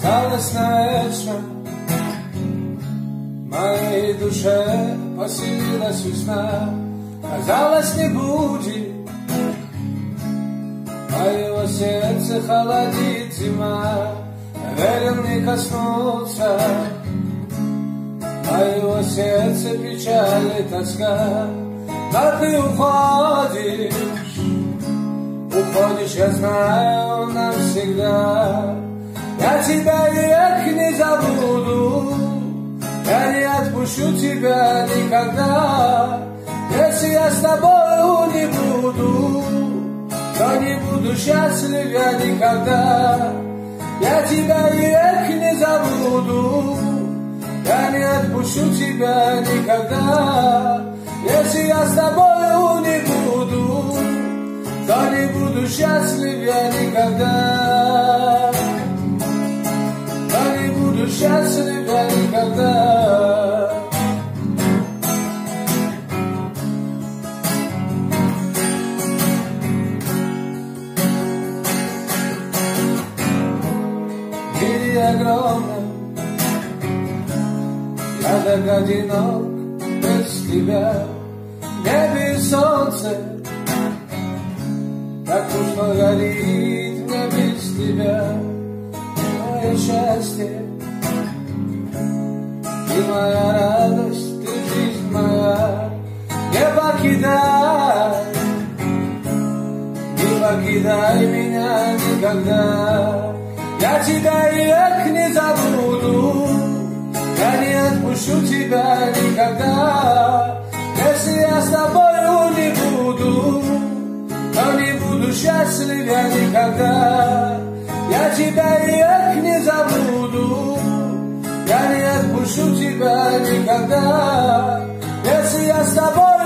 казалось навечно, в моей душе поселилась весна. Казалось, не будет моего сердца холодит зима. Верил не коснуться моего сердца печаль и тоска. Но ты уходишь, я знаю, навсегда. Я тебя век не забуду, я не отпущу тебя никогда. Если я с тобою не буду, то не буду счастлив я никогда. Я тебя век не забуду, я не отпущу тебя никогда. Если я с тобою не буду, то не буду счастлив я никогда. То не буду счастлив я никогда. В мире огромном я так одинок без тебя. В небе солнце так тускло горит мне без тебя. Мое счастье, ты моя радость, ты жизнь моя. Не покидай меня никогда. Я тебя век не забуду, я не отпущу тебя никогда. Если я с тобою не буду, то не буду счастлив я никогда. Я тебя век не забуду, я не отпущу тебя никогда. Если я с тобой